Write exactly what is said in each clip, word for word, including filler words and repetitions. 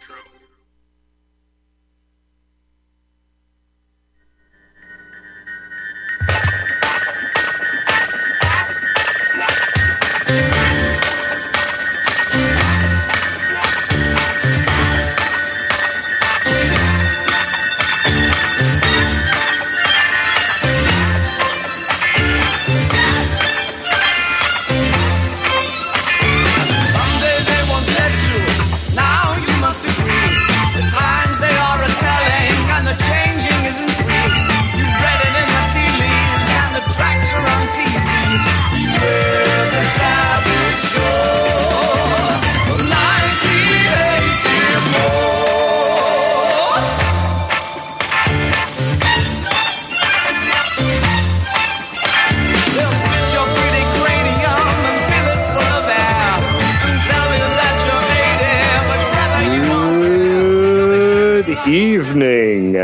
Evening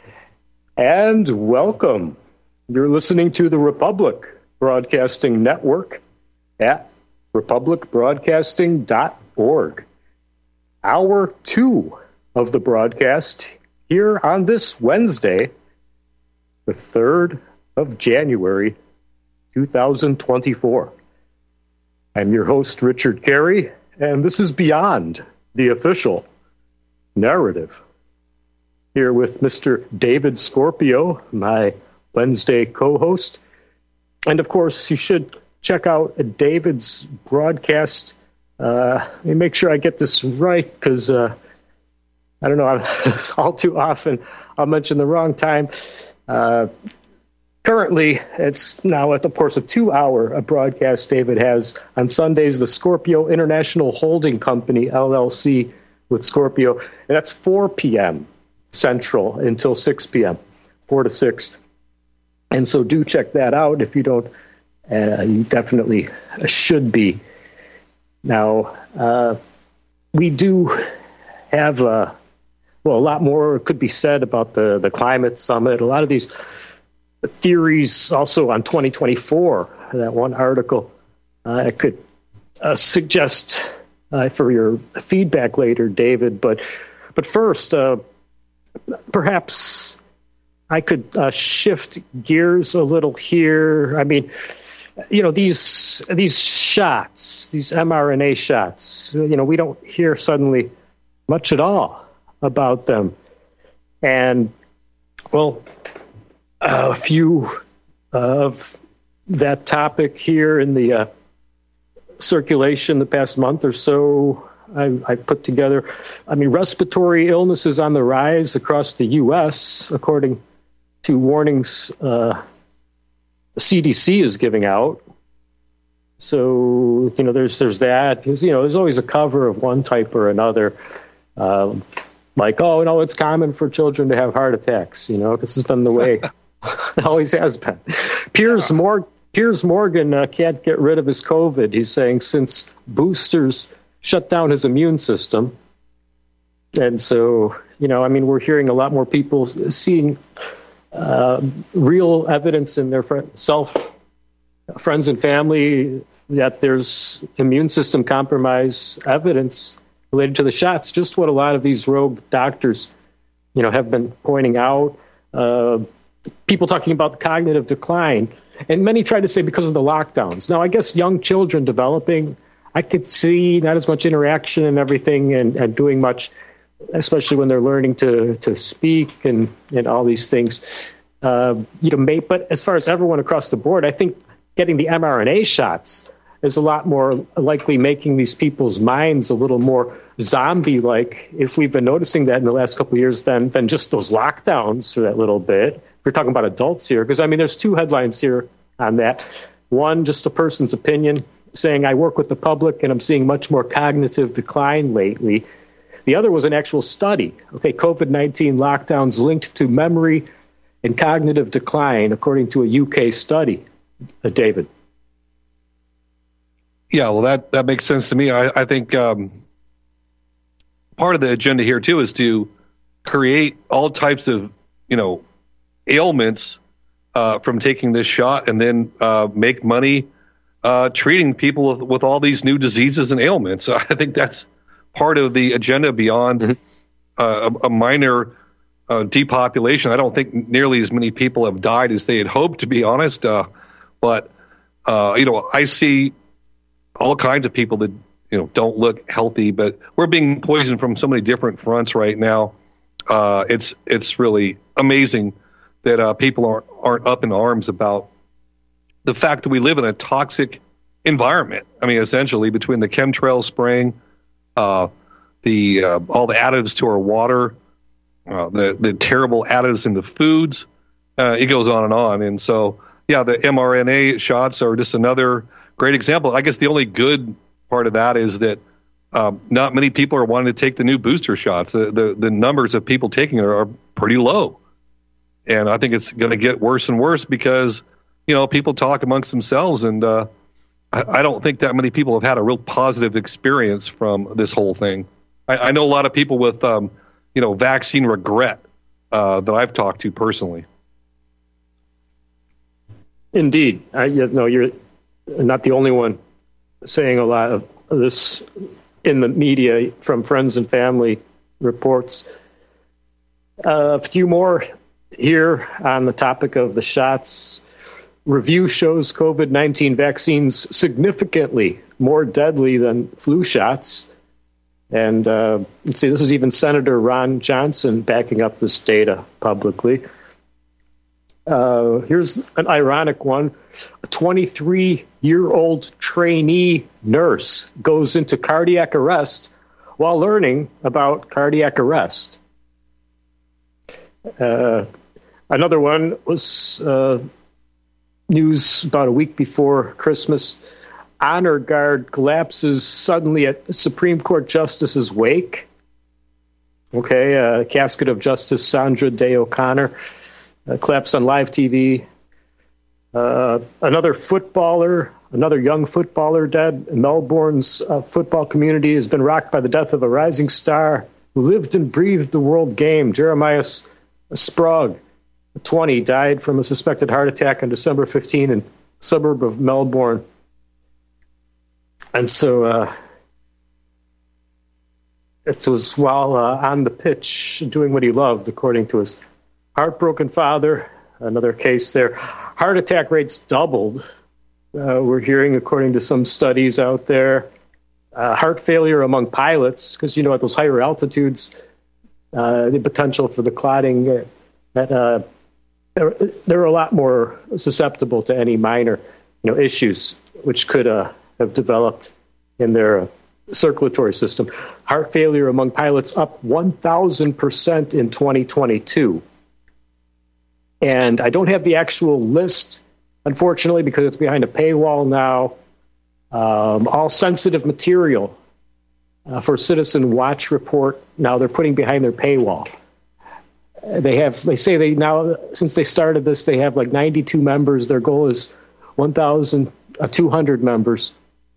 and welcome. You're listening to the Republic Broadcasting Network at republic broadcasting dot org. Hour two of the broadcast here on this Wednesday, the third of January, two thousand twenty-four. I'm your host, Richard Carey, and this is Beyond the Official Narrative. Here with Mister David Scorpio, my Wednesday co-host. And of course, you should check out David's broadcast. Uh, let me make sure I get this right, because uh, I don't know, I'm, all too often I'll mention the wrong time. Uh, currently, it's now, of course, a two-hour broadcast David has on Sundays, the Scorpio International Holding Company, L L C, with Scorpio. And that's four p.m. Central until six p.m., four to six. And so do check that out if you don't. Uh, you definitely should be. Now, uh, we do have, uh, well, a lot more could be said about the, the climate summit. A lot of these theories also on twenty twenty-four, that one article, uh, I could uh, suggest uh, for your feedback later, David. But, but first, uh, perhaps I could uh, shift gears a little here. I mean, you know, these these shots, these mRNA shots, you know, we don't hear suddenly much at all about them. And, well, a few of that topic here in the uh, circulation the past month or so, I, I put together, I mean, respiratory illness is on the rise across the U S, according to warnings uh, the C D C is giving out. So, you know, there's there's that. There's, you know, there's always a cover of one type or another. Um, like, oh, no, it's common for children to have heart attacks, you know, this has been the way it always has been. Piers, Mor- Piers Morgan uh, can't get rid of his COVID, he's saying, since boosters shut down his immune system. And so, you know, I mean, we're hearing a lot more people seeing uh, real evidence in their fr- self, friends and family that there's immune system compromise evidence related to the shots, just what a lot of these rogue doctors, you know, have been pointing out. Uh, people talking about the cognitive decline. And many try to say because of the lockdowns. Now, I guess young children developing, I could see not as much interaction and everything and, and doing much, especially when they're learning to, to speak and, and all these things. Uh, you know, may, but as far as everyone across the board, I think getting the mRNA shots is a lot more likely making these people's minds a little more zombie-like, if we've been noticing that in the last couple of years, than, than just those lockdowns for that little bit. We're talking about adults here, because, I mean, there's two headlines here on that. One, just a person's opinion, saying, I work with the public and I'm seeing much more cognitive decline lately. The other was an actual study. Okay, COVID nineteen lockdowns linked to memory and cognitive decline, according to a U K study. Uh, David. Yeah, well, that, that makes sense to me. I, I think um, part of the agenda here, too, is to create all types of, you know, ailments uh, from taking this shot and then uh, make money uh, treating people with, with all these new diseases and ailments. So I think that's part of the agenda beyond mm-hmm. uh, a, a minor uh, depopulation. I don't think nearly as many people have died as they had hoped, to be honest. Uh, but, uh, you know, I see all kinds of people that, you know, don't look healthy, but we're being poisoned from so many different fronts right now. Uh, it's it's really amazing that uh, people aren't, aren't up in arms about the fact that we live in a toxic environment. I mean, essentially, between the chemtrail spraying, uh, the uh, all the additives to our water, uh, the the terrible additives in the foods, uh, it goes on and on. And so, yeah, the mRNA shots are just another great example. I guess the only good part of that is that um, not many people are wanting to take the new booster shots. The the, the numbers of people taking it are, are pretty low. And I think it's going to get worse and worse because, you know, people talk amongst themselves, and uh, I, I don't think that many people have had a real positive experience from this whole thing. I, I know a lot of people with, um, you know, vaccine regret uh, that I've talked to personally. Indeed. I, you know, you're not the only one saying a lot of this in the media from friends and family reports. Uh, a few more here on the topic of the shots. Review shows COVID nineteen vaccines significantly more deadly than flu shots. And uh, let's see, this is even Senator Ron Johnson backing up this data publicly. Uh, here's an ironic one. A twenty-three-year-old trainee nurse goes into cardiac arrest while learning about cardiac arrest. Uh, another one was uh, news about a week before Christmas. Honor guard collapses suddenly at Supreme Court justice's wake. Okay, a casket of Justice Sandra Day O'Connor uh, collapsed on live T V. Uh, another footballer, another young footballer dead. Melbourne's uh, football community has been rocked by the death of a rising star who lived and breathed the world game. Jeremiah Sprague, twenty, died from a suspected heart attack on December fifteenth in the suburb of Melbourne. And so uh, it was while uh, on the pitch doing what he loved, according to his heartbroken father. Another case there. Heart attack rates doubled. Uh, we're hearing, according to some studies out there, uh, heart failure among pilots, because, you know, at those higher altitudes, uh, the potential for the clotting, uh, that uh, they're, they're a lot more susceptible to any minor, you know, issues which could uh, have developed in their uh, circulatory system. Heart failure among pilots up one thousand percent in twenty twenty-two. And I don't have the actual list, unfortunately, because it's behind a paywall now. Um, all sensitive material uh, for Citizen Watch report, now they're putting behind their paywall. They have, they say they now, since they started this, they have like ninety-two members. Their goal is one thousand two hundred members.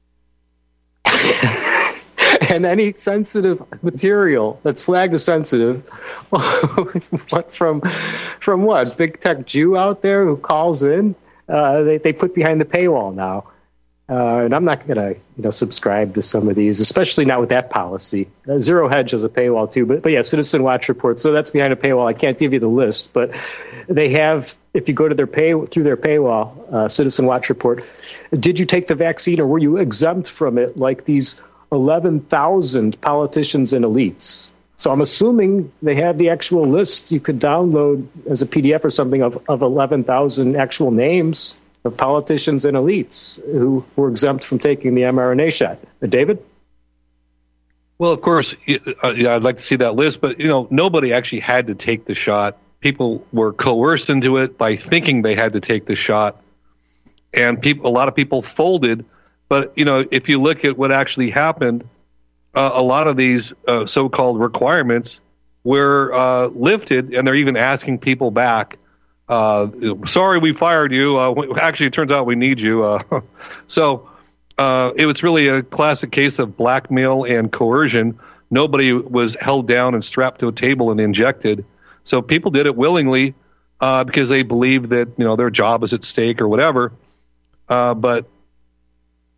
And any sensitive material that's flagged as sensitive, what from from what? Big tech Jew out there who calls in? Uh, they they put behind the paywall now, uh, and I'm not gonna you know subscribe to some of these, especially not with that policy. Uh, Zero Hedge has a paywall too, but but yeah, Citizen Watch report. So that's behind a paywall. I can't give you the list, but they have. If you go to their pay through their paywall, uh, Citizen Watch report, did you take the vaccine or were you exempt from it? Like these eleven thousand politicians and elites. So I'm assuming they have the actual list you could download as a P D F or something of, of eleven thousand actual names of politicians and elites who were exempt from taking the mRNA shot. Uh, David? Well, of course, uh, yeah, I'd like to see that list, but, you know, nobody actually had to take the shot. People were coerced into it by thinking they had to take the shot. And people, a lot of people folded. But, you know, if you look at what actually happened, uh, a lot of these uh, so-called requirements were uh, lifted, and they're even asking people back. Uh, Sorry, we fired you. Uh, actually, it turns out we need you. Uh, so uh, it was really a classic case of blackmail and coercion. Nobody was held down and strapped to a table and injected. So people did it willingly uh, because they believed that, you know, their job is at stake or whatever. Uh, but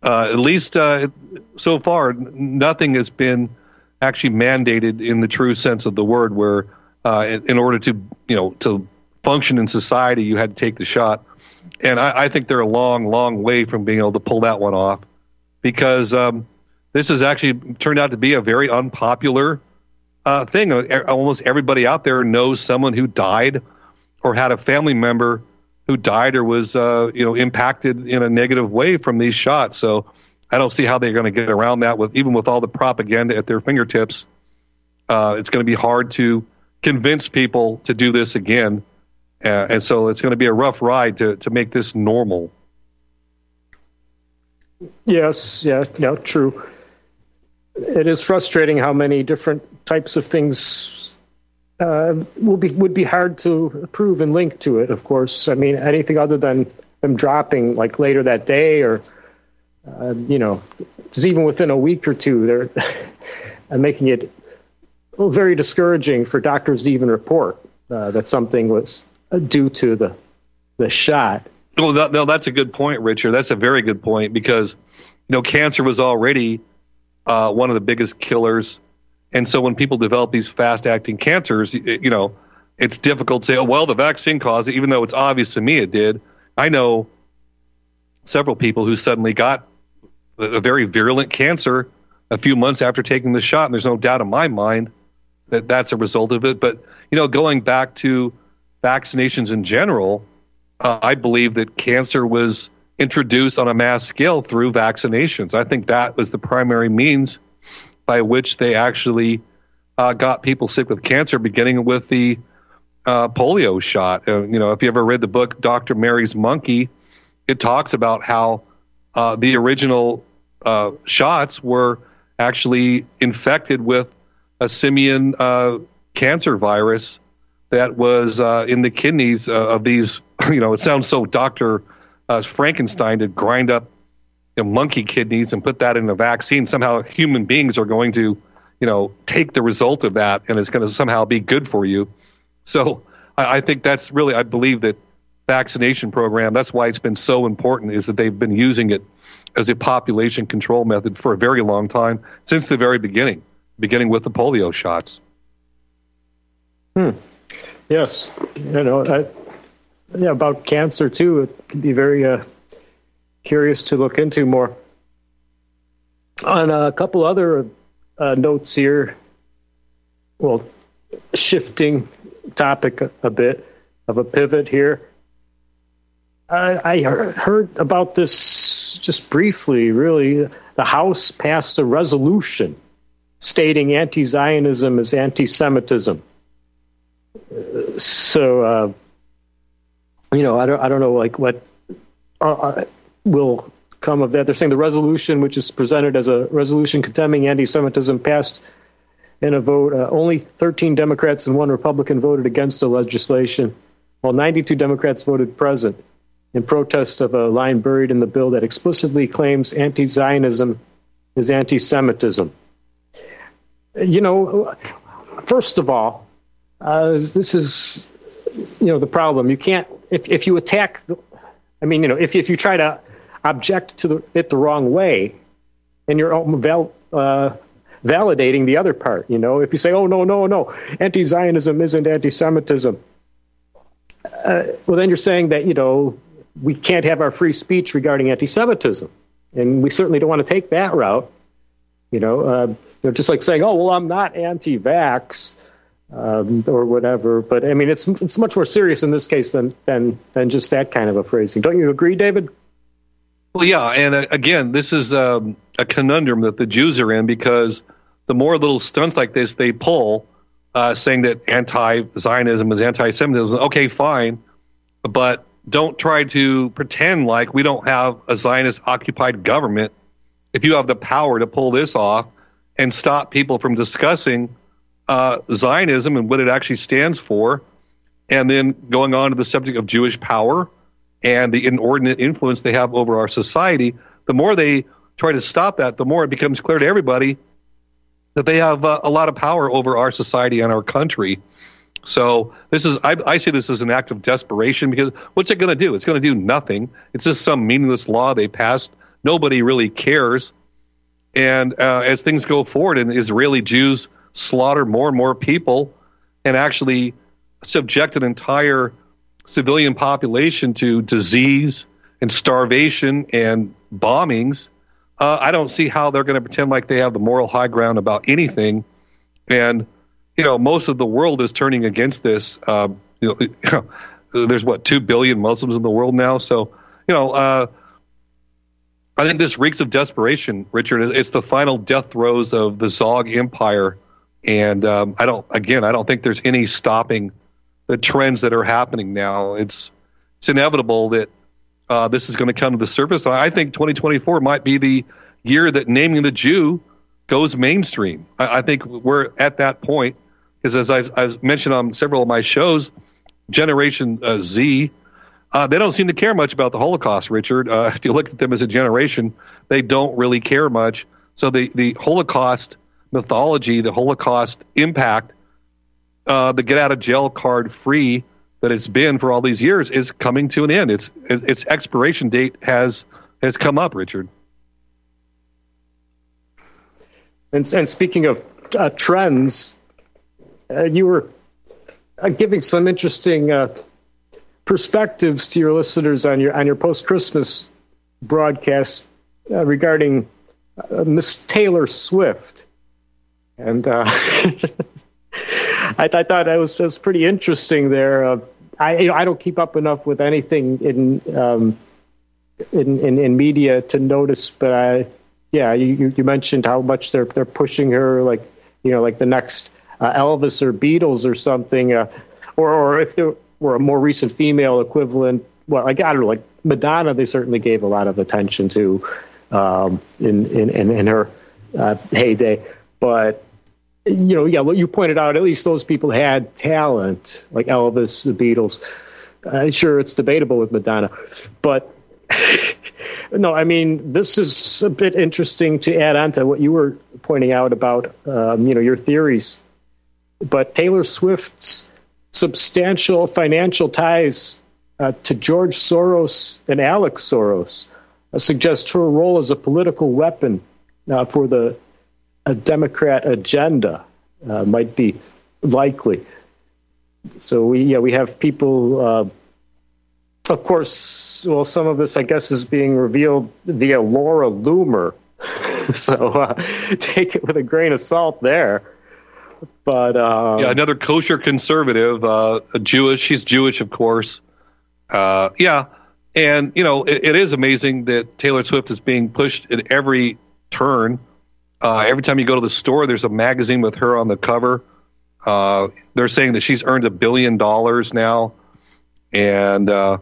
uh, at least uh, so far, nothing has been actually mandated in the true sense of the word, where uh, in, in order to, you know, to function in society, you had to take the shot. And I, I think they're a long, long way from being able to pull that one off, because um, this has actually turned out to be a very unpopular uh, thing. Almost everybody out there knows someone who died or had a family member who died or was, uh, you know, impacted in a negative way from these shots. So I don't see how they're going to get around that, with even with all the propaganda at their fingertips. Uh, it's going to be hard to convince people to do this again. Uh, and so it's going to be a rough ride to, to make this normal. Yes, yeah, no, true. It is frustrating how many different types of things uh, will be would be hard to prove and link to it, of course. I mean, anything other than them dropping like later that day, or, uh, you know, just even within a week or two, they're making it very discouraging for doctors to even report uh, that something was due to the the shot. Well, that, no, that's a good point, Richard. That's a very good point, because, you know, cancer was already uh, one of the biggest killers. And so when people develop these fast-acting cancers, you, you know, it's difficult to say, oh, well, the vaccine caused it, even though it's obvious to me it did. I know several people who suddenly got a very virulent cancer a few months after taking the shot, and there's no doubt in my mind that that's a result of it. But, you know, going back to vaccinations in general, uh, I believe that cancer was introduced on a mass scale through vaccinations. I think that was the primary means by which they actually uh, got people sick with cancer, beginning with the uh, polio shot. Uh, you know, if you ever read the book Doctor Mary's Monkey, it talks about how uh, the original uh, shots were actually infected with a simian uh, cancer virus that was uh, in the kidneys uh, of these, you know, it sounds so Doctor Uh, Frankenstein to grind up, you know, monkey kidneys and put that in a vaccine. Somehow human beings are going to, you know, take the result of that, and it's going to somehow be good for you. So I, I think that's really, I believe that vaccination program, that's why it's been so important, is that they've been using it as a population control method for a very long time, since the very beginning, beginning with the polio shots. Hmm. Yes. You know, I, yeah, about cancer, too, it can be very uh, curious to look into more. On a couple other uh, notes here, well, shifting topic a, a bit of a pivot here. I, I heard about this just briefly, really. The House passed a resolution stating anti-Zionism is anti-Semitism. So, uh, you know, I don't, I don't know, like what uh, will come of that. They're saying the resolution, which is presented as a resolution condemning anti-Semitism, passed in a vote. Uh, only thirteen Democrats and one Republican voted against the legislation, while ninety-two Democrats voted present in protest of a line buried in the bill that explicitly claims anti-Zionism is anti-Semitism. You know, first of all, uh, this is, you know, the problem. You can't, if, if you attack, the, I mean, you know, if, if you try to object to the, it the wrong way, and you're val, uh, validating the other part, you know, if you say, oh, no, no, no, anti-Zionism isn't anti-Semitism, uh, well, then you're saying that, you know, we can't have our free speech regarding anti-Semitism. And we certainly don't want to take that route. You know, uh, they're just like saying, oh, well, I'm not anti-vax um, or whatever. But, I mean, it's it's much more serious in this case than, than, than just that kind of a phrasing. Don't you agree, David? Well, yeah. And uh, again, this is um, a conundrum that the Jews are in, because the more little stunts like this they pull, uh, saying that anti-Zionism is anti-Semitism, okay, fine. But don't try to pretend like we don't have a Zionist-occupied government if you have the power to pull this off and stop people from discussing uh, Zionism and what it actually stands for, and then going on to the subject of Jewish power and the inordinate influence they have over our society. The more they try to stop that, the more it becomes clear to everybody that they have uh, a lot of power over our society and our country. So this is, I, I see this as an act of desperation, because what's it going to do? It's going to do nothing. It's just some meaningless law they passed nobody really cares. And uh, as things go forward and Israeli Jews slaughter more and more people and actually subject an entire civilian population to disease and starvation and bombings, uh, I don't see how they're going to pretend like they have the moral high ground about anything. And, you know, most of the world is turning against this. Uh, you know, there's, what, two billion Muslims in the world now? So, you know, uh, I think this reeks of desperation, Richard. It's the final death throes of the Zog Empire. And um, I don't, again, I don't think there's any stopping the trends that are happening now. It's it's inevitable that uh, this is going to come to the surface. I think twenty twenty-four might be the year that naming the Jew goes mainstream. I, I think we're at that point, because as I've, I've mentioned on several of my shows, Generation uh, Z, uh, they don't seem to care much about the Holocaust, Richard. Uh, if you look at them as a generation, they don't really care much. So the, the Holocaust mythology, the Holocaust impact, uh, the get out of jail card free that it's been for all these years is coming to an end. Its its expiration date has has come up, Richard. And, and speaking of uh, trends, uh, you were uh, giving some interesting uh, perspectives to your listeners on your on your post-Christmas broadcast uh, regarding uh, Miss Taylor Swift. And uh, I, I thought that was, was pretty interesting there. Uh, I you know, I don't keep up enough with anything in um, in, in in media to notice, but I, yeah, you, you mentioned how much they're they're pushing her, like you know, like the next uh, Elvis or Beatles or something, uh, or or if there were a more recent female equivalent, well, like I don't know, like Madonna, they certainly gave a lot of attention to um, in, in in in her uh, heyday. But, you know, yeah, you pointed out at least those people had talent, like Elvis, the Beatles. Uh, sure, it's debatable with Madonna. But, no, I mean, this is a bit interesting to add on to what you were pointing out about, um, you know, your theories. But Taylor Swift's substantial financial ties uh, to George Soros and Alex Soros uh, suggest her role as a political weapon uh, for the a Democrat agenda uh, might be likely. So we, yeah, we have people, uh, of course, well, some of this, I guess, is being revealed via Laura Loomer. so uh, take it with a grain of salt there. But uh, yeah, another kosher conservative, uh, a Jewish. She's Jewish, of course. Uh, yeah. And, you know, it, it is amazing that Taylor Swift is being pushed at every turn. Uh, every time you go to the store, there's a magazine with her on the cover. Uh, they're saying that she's earned a billion dollars now. And, uh,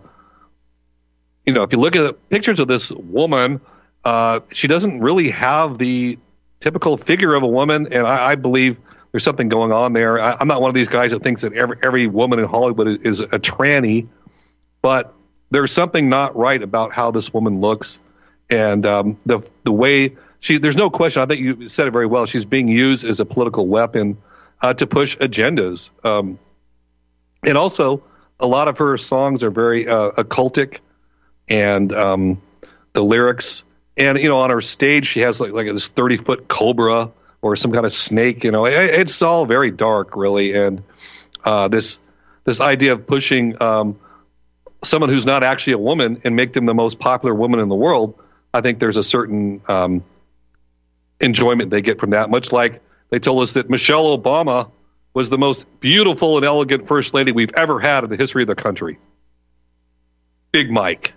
you know, if you look at the pictures of this woman, uh, she doesn't really have the typical figure of a woman. And I, I believe there's something going on there. I, I'm not one of these guys that thinks that every, every woman in Hollywood is, is a tranny. But there's something not right about how this woman looks. And um, the the way... She, there's no question. I think you said it very well. She's being used as a political weapon uh, to push agendas. Um, and also, a lot of her songs are very uh, occultic, and um, the lyrics. And, you know, on her stage, she has like, like this thirty-foot cobra or some kind of snake. You know, it, it's all very dark, really. And uh, this this idea of pushing um, someone who's not actually a woman and make them the most popular woman in the world, I think there's a certain... Um, enjoyment they get from that, much like they told us that Michelle Obama was the most beautiful and elegant first lady we've ever had in the history of the country. Big Mike.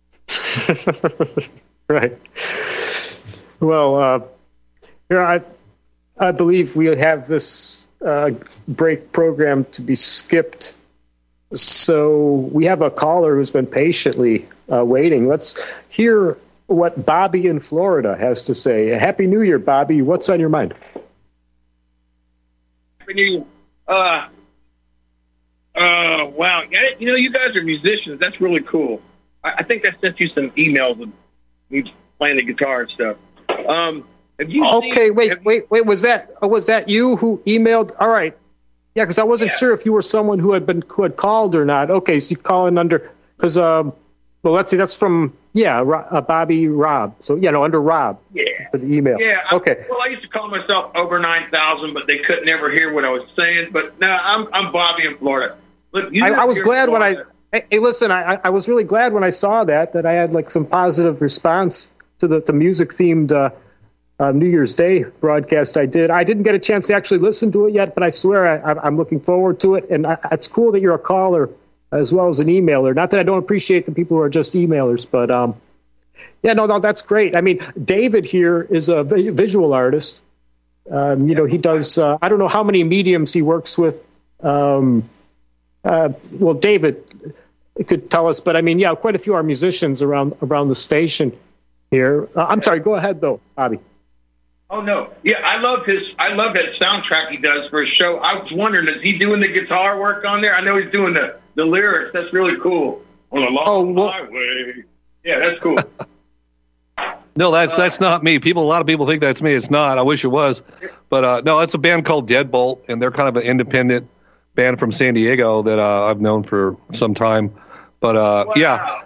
Right. Well, uh, here I, I believe we have this uh, break program to be skipped. So we have a caller who's been patiently uh, waiting. Let's hear what Bobby in Florida has to say. Happy New Year, Bobby. What's on your mind? Happy New Year. Uh, uh, wow. You know, you guys are musicians. That's really cool. I, I think I sent you some emails of me playing the guitar and stuff. Um, have you okay, seen, wait, have, wait, wait. Was that was that you who emailed? All right. Yeah, because I wasn't yeah. sure if you were someone who had been who had called or not. Okay, so you're calling under because um, Well, let's see. That's from, yeah, uh, Bobby Rob. So, yeah, no, under Rob. Yeah. For the email. Yeah. Okay. I, well, I used to call myself over nine thousand, but they couldn't ever hear what I was saying. But no, I'm I'm Bobby in Florida. Look, you I, I was glad when I, Florida. hey, listen, I, I was really glad when I saw that, that I had like some positive response to the, the music themed uh, uh, New Year's Day broadcast I did. I didn't get a chance to actually listen to it yet, but I swear I, I'm looking forward to it. And I, it's cool that you're a caller as well as an emailer. Not that I don't appreciate the people who are just emailers, but um, yeah, no, no, that's great. I mean, David here is a visual artist. Um, you know, he does, uh, I don't know how many mediums he works with. Um, uh, well, David could tell us, but I mean, yeah, quite a few are musicians around around the station here. Uh, I'm sorry, go ahead though, Bobby. Oh no, yeah, I love his. I love that soundtrack he does for his show. I was wondering, is he doing the guitar work on there? I know he's doing the, the lyrics. That's really cool. On a long oh, well, highway. Yeah, that's cool. No, that's that's not me. People, a lot of people think that's me. It's not. I wish it was, but uh, no, it's a band called Deadbolt, and they're kind of an independent band from San Diego that uh, I've known for some time. But uh, wow. yeah,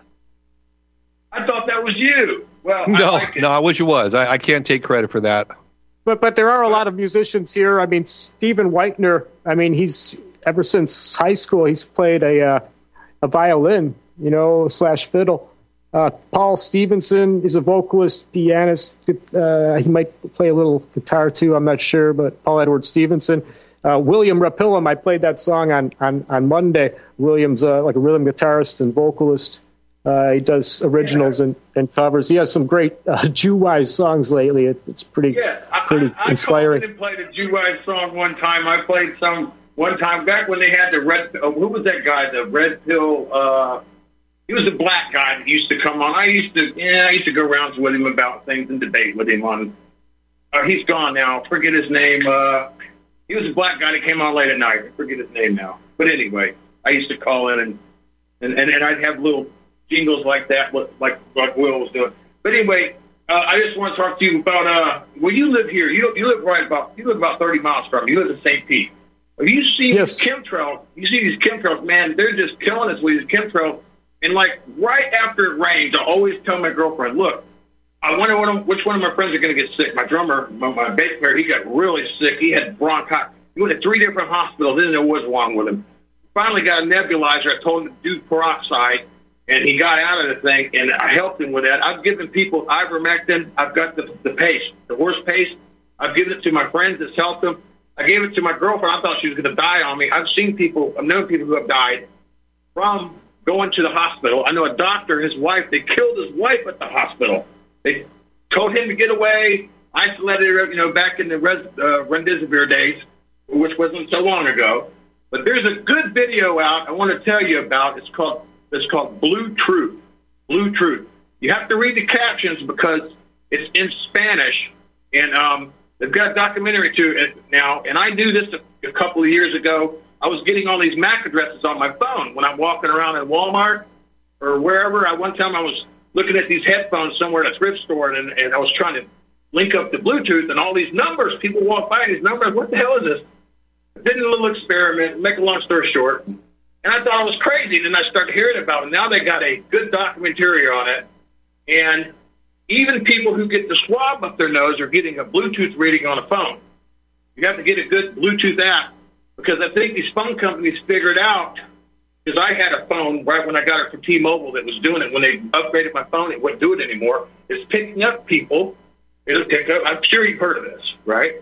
I thought that was you. Well, no, I like it. no, I wish it was. I, I can't take credit for that. But but there are a lot of musicians here. I mean, Stephen Weichner. I mean, he's ever since high school he's played a uh, a violin, you know, slash fiddle. Uh, Paul Stevenson is a vocalist, pianist. Uh, he might play a little guitar too. I'm not sure, but Paul Edward Stevenson. Uh, William Rapillum. I played that song on on on Monday. William's uh, like a rhythm guitarist and vocalist. Uh, he does originals yeah. and, and covers. He has some great uh, Jew-wise songs lately. It, it's pretty yeah, pretty I, I, inspiring. I played a Jew-wise song one time. I played some one time back when they had the red. Uh, who was that guy? The Red Pill. Uh, he was a black guy that used to come on. I used to, yeah, I used to go around with him about things and debate with him on. Uh, he's gone now. Forget his name. Uh, he was a black guy that came on late at night. I forget his name now. But anyway, I used to call in and and, and, and I'd have little jingles like that, like like Will was doing. But anyway, uh, I just want to talk to you about. Uh, well, you live here. You you live right about. You live about thirty miles from me. You live in Saint Pete. Have you seen yes. these chemtrails? You see these chemtrails, man? They're just killing us with these chemtrails. And like right after it rains, I always tell my girlfriend, "Look, I wonder what I'm, which one of my friends are going to get sick." My drummer, my, my bass player, he got really sick. He had bronchitis. He went to three different hospitals. Didn't know what was wrong with him. Finally got a nebulizer. I told him to do peroxide. And he got out of the thing, and I helped him with that. I've given people ivermectin. I've got the, the paste, the horse paste. I've given it to my friends. It's helped them. I gave it to my girlfriend. I thought she was going to die on me. I've seen people, I've known people who have died from going to the hospital. I know a doctor, his wife, they killed his wife at the hospital. They told him to get away, isolated her, you know, back in the res, uh, Remdesivir days, which wasn't so long ago. But there's a good video out I want to tell you about. It's called It's called Blue Truth. Blue Truth. You have to read the captions because it's in Spanish, and um, they've got a documentary to it now. And I knew this a, a couple of years ago. I was getting all these M A C addresses on my phone when I'm walking around in Walmart or wherever. I one time I was looking at these headphones somewhere at a thrift store, and, and I was trying to link up the Bluetooth, and all these numbers. People walk by these numbers. What the hell is this? I did a little experiment. Make a long story short. And I thought it was crazy. And then I started hearing about it. Now they got a good documentary on it. And even people who get the swab up their nose are getting a Bluetooth reading on a phone. You have to get a good Bluetooth app because I think these phone companies figured out, because I had a phone right when I got it from T-Mobile that was doing it. When they upgraded my phone, it wouldn't do it anymore. It's picking up people. It'll pick up. I'm sure you've heard of this, right?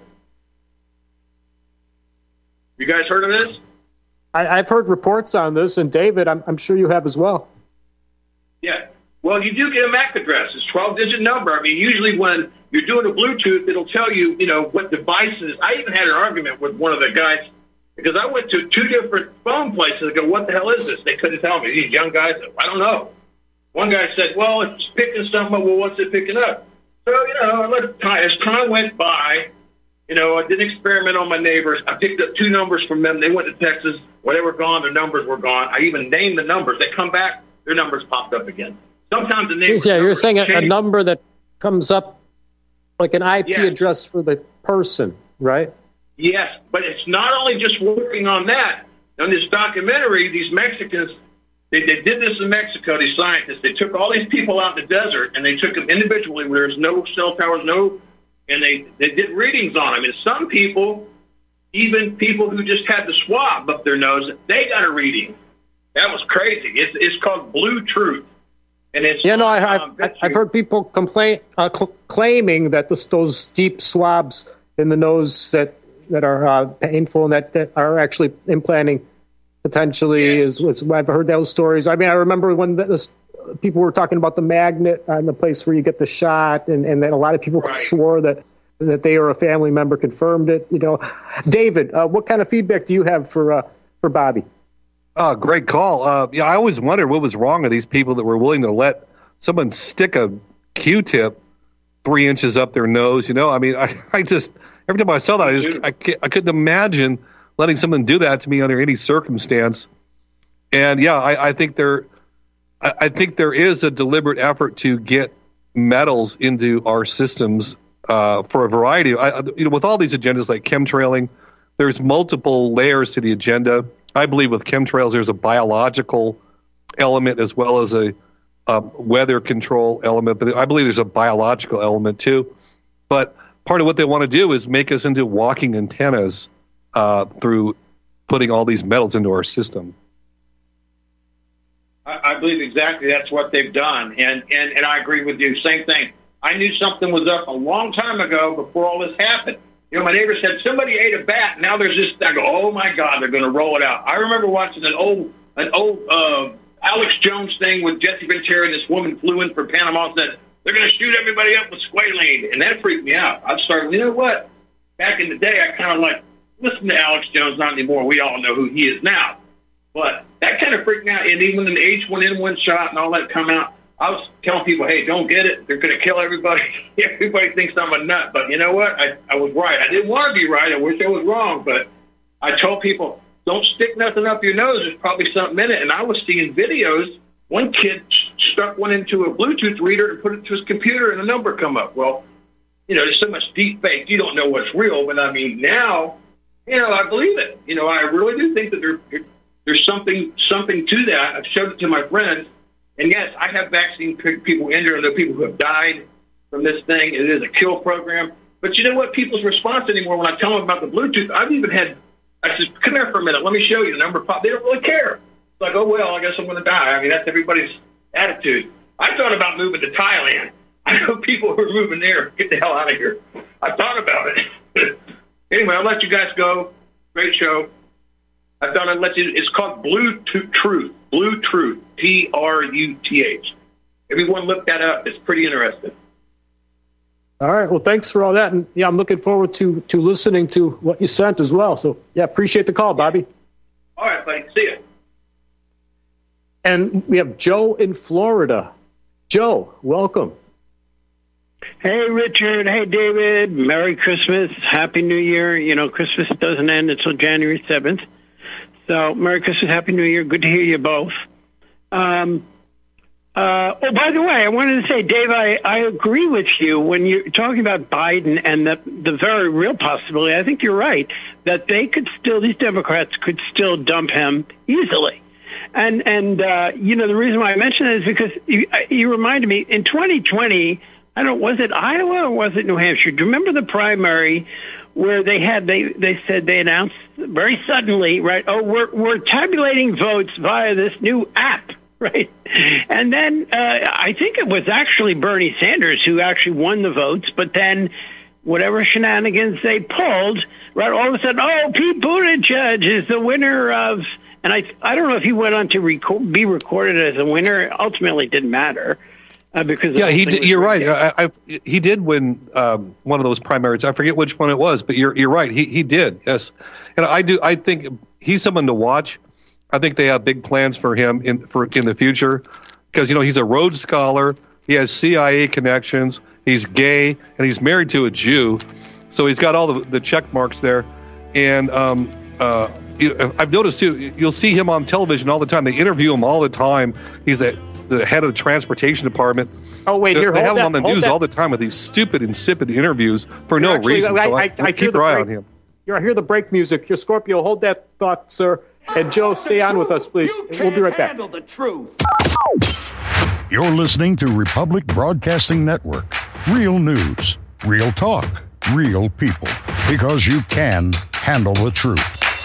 You guys heard of this? I, I've heard reports on this, and David, I'm, I'm sure you have as well. Yeah. Well, you do get a M A C address. It's a twelve-digit number. I mean, usually when you're doing a Bluetooth, it'll tell you, you know, what devices. I even had an argument with one of the guys because I went to two different phone places and go, what the hell is this? They couldn't tell me. These young guys, I don't know. One guy said, well, it's picking something up. Well, what's it picking up? So, you know, I let time, as time went by, you know, I did an experiment on my neighbors. I picked up two numbers from them. They went to Texas. When they were gone, their numbers were gone. I even named the numbers. They come back, their numbers popped up again. Sometimes the neighbors. Yeah, you're saying a, a number that comes up like an I P yeah. address for the person, right? Yes, but it's not only just working on that. On this documentary, these Mexicans, They, they did this in Mexico, these scientists. They took all these people out in the desert, and they took them individually where there's no cell towers, no, and they, they did readings on them. And some people, even people who just had the swab up their nose, they got a reading. That was crazy. It's, it's called Blue Truth. And it's you know, I, um, I've, I've heard people complain, uh, cl- claiming that this, those deep swabs in the nose that, that are uh, painful and that, that are actually implanting potentially yeah. is, is. I've heard those stories. I mean, I remember when this, people were talking about the magnet and the place where you get the shot, and, and then a lot of people right. swore that that they or a family member confirmed it. You know, David, uh, what kind of feedback do you have for uh, for Bobby? Oh, great call. Uh, yeah, I always wondered what was wrong with these people that were willing to let someone stick a Q-tip three inches up their nose. You know, I mean, I, I just every time I saw that, I just I, I couldn't imagine letting someone do that to me under any circumstance. And yeah, I, I think there, I, I think there is a deliberate effort to get metals into our systems uh, for a variety of, I, you know, with all these agendas like chemtrailing, there's multiple layers to the agenda. I believe with chemtrails, there's a biological element as well as a um, weather control element, but I believe there's a biological element too. But part of what they want to do is make us into walking antennas uh, through putting all these metals into our system. I, I believe exactly that's what they've done, and, and, and I agree with you. Same thing. I knew something was up a long time ago before all this happened. You know, my neighbor said, somebody ate a bat. Now there's this, I go, oh, my God, they're going to roll it out. I remember watching an old an old uh, Alex Jones thing with Jesse Ventura, and this woman flew in from Panama and said, they're going to shoot everybody up with squalene. And that freaked me out. I started, you know what? Back in the day, I kind of like, listen to Alex Jones, not anymore. We all know who he is now. But that kind of freaked me out. And even when the H one N one shot and all that come out, I was telling people, hey, don't get it. They're going to kill everybody. Everybody thinks I'm a nut. But you know what? I, I was right. I didn't want to be right. I wish I was wrong. But I told people, don't stick nothing up your nose. There's probably something in it. And I was seeing videos. One kid stuck one into a Bluetooth reader and put it to his computer, and a number come up. Well, you know, there's so much deep fake. You don't know what's real. But, I mean, now, you know, I believe it. You know, I really do think that there, there's something something to that. I've showed it to my friends. And, yes, I have vaccine people injured, and there are people who have died from this thing. It is a kill program. But you know what? People's response anymore when I tell them about the Bluetooth, I've even had, I said, come here for a minute. Let me show you the number. Pop. They don't really care. It's like, oh, well, I guess I'm going to die. I mean, that's everybody's attitude. I thought about moving to Thailand. I know people who are moving there. Get the hell out of here. I thought about it. Anyway, I'll let you guys go. Great show. I thought I'd let you, it's called Blue Truth. Blue Truth. T R U T H. Everyone look that up. It's pretty interesting. All right. Well, thanks for all that. And, yeah, I'm looking forward to, to listening to what you sent as well. So, yeah, appreciate the call, Bobby. All right, buddy. See you. And we have Joe in Florida. Joe, welcome. Hey, Richard. Hey, David. Merry Christmas. Happy New Year. You know, Christmas doesn't end until January seventh. So, Merry Christmas, Happy New Year. Good to hear you both. Um, uh, oh, by the way, I wanted to say, Dave, I, I agree with you when you're talking about Biden and the, the very real possibility. I think you're right that they could still, these Democrats could still dump him easily. And, and uh, you know, the reason why I mention it is because you, you reminded me, in twenty twenty, I don't, was it Iowa or was it New Hampshire? Do you remember the primary where they had, they, they said they announced very suddenly, right, oh, we're, we're tabulating votes via this new app, right? And then uh, I think it was actually Bernie Sanders who actually won the votes, but then whatever shenanigans they pulled, right, all of a sudden, oh, Pete Buttigieg is the winner of, and I I don't know if he went on to record, be recorded as a winner. Ultimately, it didn't matter. Uh, because yeah, he did, you're right. I, I, he did win um, one of those primaries. I forget which one it was, but you're you're right. He he did. Yes, and I do. I think he's someone to watch. I think they have big plans for him in for in the future because you know he's a Rhodes Scholar. He has C I A connections. He's gay and he's married to a Jew, so he's got all the, the check marks there. And um, uh, you know, I've noticed too. You'll see him on television all the time. They interview him all the time. He's the the head of the transportation department. Oh, wait, here, They hold have that, him on the news that. all the time with these stupid, insipid interviews for no Actually, reason. I, So I, I, I, I keep your eye on him. Here, I hear the break music. Here, Scorpio, hold that thought, sir. And Joe, stay on with us, please. We'll be right back. Handle the truth. You're listening to Republic Broadcasting Network. Real news, real talk, real people. Because you can handle the truth.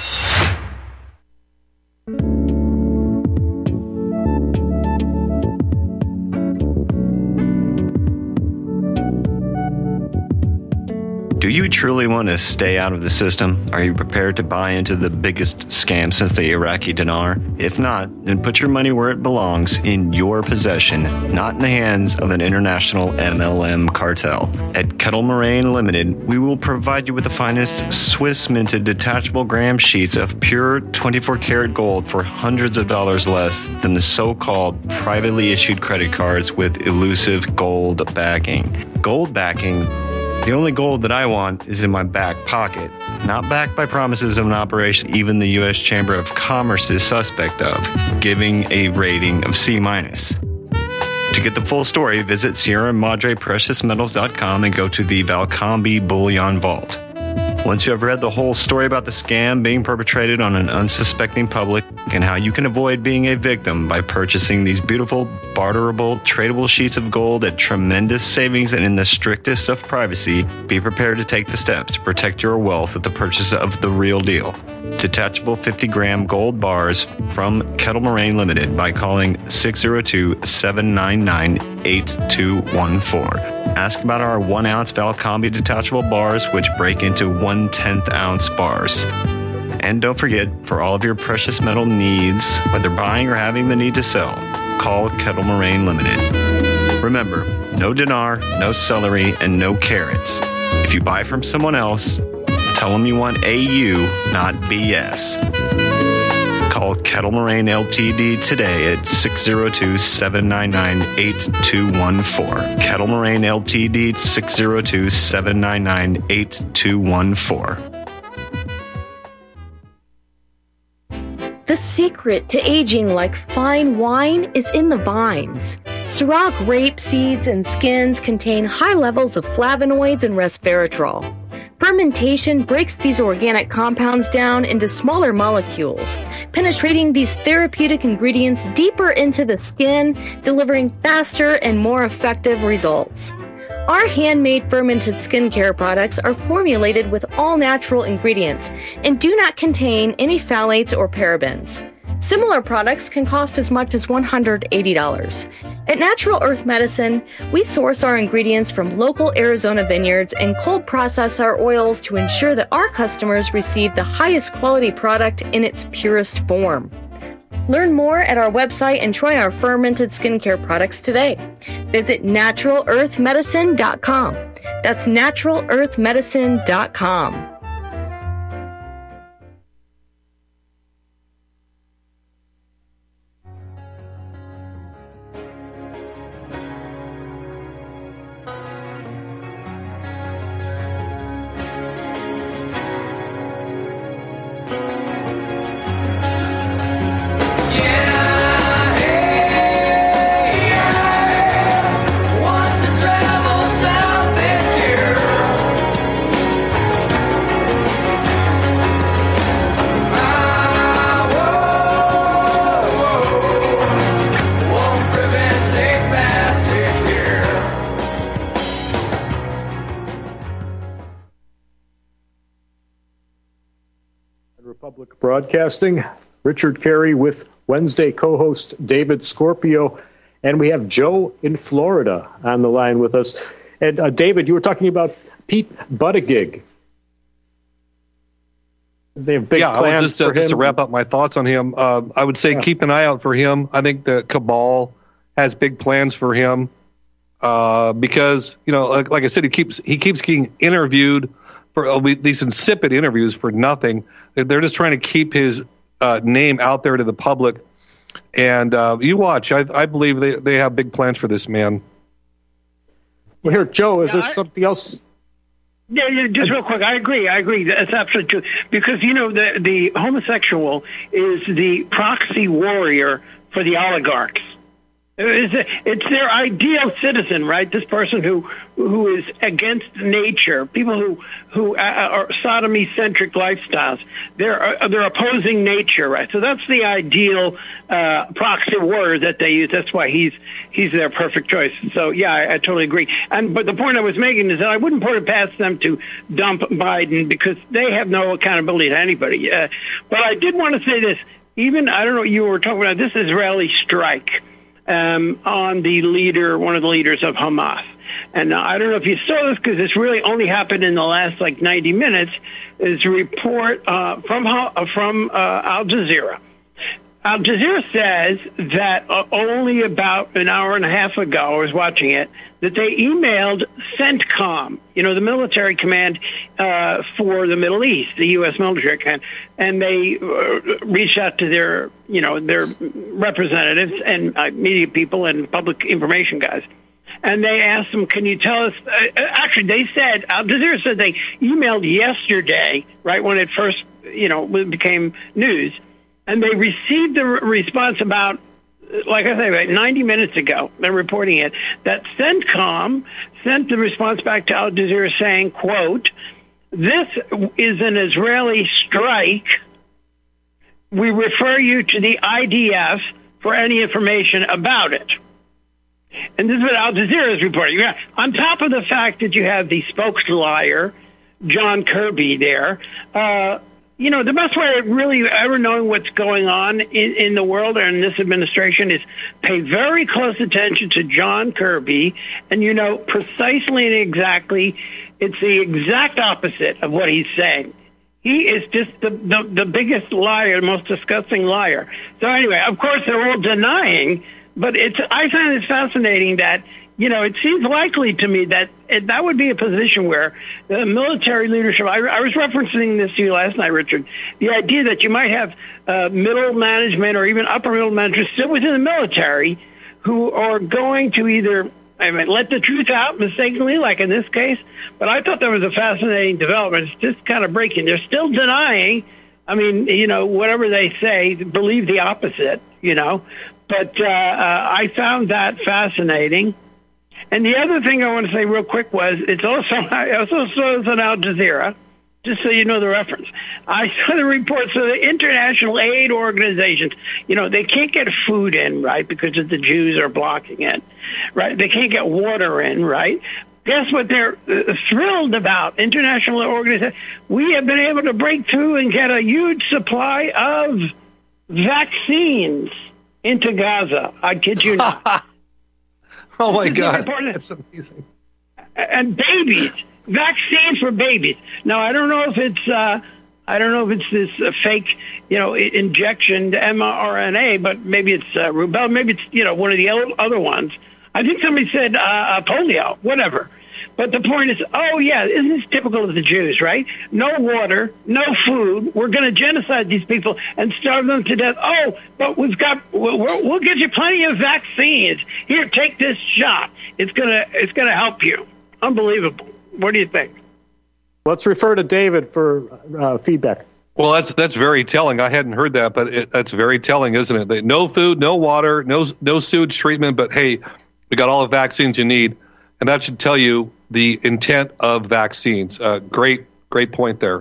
Do you truly want to stay out of the system? Are you prepared to buy into the biggest scam since the Iraqi dinar? If not, then put your money where it belongs, in your possession, not in the hands of an international M L M cartel. At Kettle Moraine Limited, we will provide you with the finest Swiss-minted detachable gram sheets of pure twenty-four karat gold for hundreds of dollars less than the so-called privately issued credit cards with elusive gold backing. Gold backing? The only gold that I want is in my back pocket, not backed by promises of an operation even the U S Chamber of Commerce is suspect of, giving a rating of C minus. To get the full story, visit Sierra Madre Precious Metals dot com and go to the Valcombe Bullion Vault. Once you have read the whole story about the scam being perpetrated on an unsuspecting public and how you can avoid being a victim by purchasing these beautiful, barterable, tradable sheets of gold at tremendous savings and in the strictest of privacy, be prepared to take the steps to protect your wealth with the purchase of the real deal. Detachable fifty gram gold bars from Kettle Moraine Limited by calling six oh two, seven nine nine, eight two one four. Ask about our one ounce Valcombe detachable bars, which break into one tenth ounce bars. And don't forget, for all of your precious metal needs, whether buying or having the need to sell, call Kettle Moraine Limited. Remember, no dinar, no celery, and no carrots. If you buy from someone else, tell them you want A U, not B S. Call Kettle Moraine L T D today at six oh two, seven nine nine, eight two one four. Kettle Moraine L T D, six oh two, seven nine nine, eight two one four. The secret to aging like fine wine is in the vines. Syrah grape seeds and skins contain high levels of flavonoids and resveratrol. Fermentation breaks these organic compounds down into smaller molecules, penetrating these therapeutic ingredients deeper into the skin, delivering faster and more effective results. Our handmade fermented skincare products are formulated with all natural ingredients and do not contain any phthalates or parabens. Similar products can cost as much as one hundred eighty dollars. At Natural Earth Medicine, we source our ingredients from local Arizona vineyards and cold process our oils to ensure that our customers receive the highest quality product in its purest form. Learn more at our website and try our fermented skincare products today. Visit natural earth medicine dot com. That's natural earth medicine dot com. Republic Broadcasting. Richard Carey with Wednesday co-host David Scorpio. And we have Joe in Florida on the line with us. And uh, David, you were talking about Pete Buttigieg. They have big yeah, plans I would just, uh, for him. just to wrap up my thoughts on him, uh, I would say yeah. keep an eye out for him. I think the cabal has big plans for him uh, because, you know, like, like I said, he keeps he keeps getting interviewed for uh, these insipid interviews for nothing. They're just trying to keep his uh, name out there to the public. And uh, you watch. I, I believe they, they have big plans for this man. Well, here, Joe, is yeah, there I, something else? Yeah, yeah, just real quick. I agree. I agree. That's absolutely true. Because, you know, the, the homosexual is the proxy warrior for the oligarchs. It's, it's their ideal citizen, right? This person who who is against nature, people who who are sodomy-centric lifestyles. They're uh, they're opposing nature, right? So that's the ideal uh, proxy word that they use. That's why he's he's their perfect choice. So yeah, I, I totally agree. And but the point I was making is that I wouldn't put it past them to dump Biden because they have no accountability to anybody. Uh, but I did want to say this. Even I don't know. You were talking about this Israeli strike. Um, on the leader, one of the leaders of Hamas. And uh, I don't know if you saw this because this really only happened in the last like ninety minutes, is a report uh, from uh, from uh, Al Jazeera. Al Jazeera says that uh, only about an hour and a half ago, I was watching it, that they emailed CENTCOM, you know, the military command uh, for the Middle East, the U S military command, and they uh, reached out to their, you know, their representatives and uh, media people and public information guys. And they asked them, can you tell us, uh, actually they said, Al Jazeera said they emailed yesterday, right when it first, you know, became news, and they received the response about, like I say, about ninety minutes ago, they're reporting it, that CENTCOM sent the response back to Al Jazeera saying, quote, this is an Israeli strike. We refer you to the I D F for any information about it. And this is what Al Jazeera is reporting. Yeah. On top of the fact that you have the spokes liar, John Kirby there, uh, you know, the best way of really ever knowing what's going on in, in the world or in this administration is pay very close attention to John Kirby, and you know precisely and exactly, it's the exact opposite of what he's saying. He is just the, the, the biggest liar, the most disgusting liar. So anyway, of course, they're all denying, but it's I find it fascinating that, you know, it seems likely to me that it, that would be a position where the military leadership, I, I was referencing this to you last night, Richard, the idea that you might have uh, middle management or even upper middle management still within the military who are going to either, I mean, let the truth out mistakenly, like in this case, but I thought that was a fascinating development. It's just kind of breaking. They're still denying, I mean, you know, whatever they say, believe the opposite, you know, but uh, uh, I found that fascinating. And the other thing I want to say real quick was it's also I also saw this on Al Jazeera, just so you know the reference. I saw the report. So the international aid organizations, you know, they can't get food in, right, because the Jews are blocking it, right? They can't get water in, right? Guess what they're uh, thrilled about? International organizations. We have been able to break through and get a huge supply of vaccines into Gaza. I kid you not. Oh, my God. That's amazing. And babies, vaccines for babies. Now, I don't know if it's, uh, I don't know if it's this uh, fake, you know, injection mRNA, but maybe it's uh, rubella, maybe it's, you know, one of the other ones. I think somebody said uh, polio, whatever. But the point is, oh, yeah, isn't this typical of the Jews, right? No water, no food. We're going to genocide these people and starve them to death. Oh, but we've got, we'll, we'll get you plenty of vaccines. Here, take this shot. It's going to it's gonna help you. Unbelievable. What do you think? Let's refer to David for uh, feedback. Well, that's that's very telling. I hadn't heard that, but it, that's very telling, isn't it? That no food, no water, no no sewage treatment, but hey, we got all the vaccines you need. And that should tell you the intent of vaccines. Uh, great, great point there.